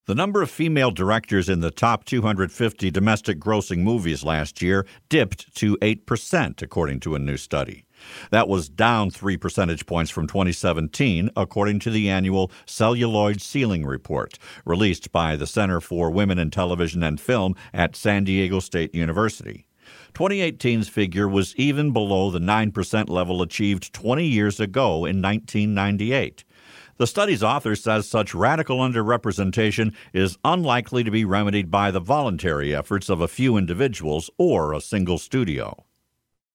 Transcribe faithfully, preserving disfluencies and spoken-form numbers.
The number of female directors in the top two hundred fifty domestic grossing movies last year dipped to eight percent, according to a new study. That was down three percentage points from twenty seventeen, according to the annual Celluloid Ceiling Report, released by the Center for Women in Television and Film at San Diego State University. twenty eighteen's figure was even below the nine percent level achieved twenty years ago in nineteen ninety-eight. The study's author says such radical underrepresentation is unlikely to be remedied by the voluntary efforts of a few individuals or a single studio.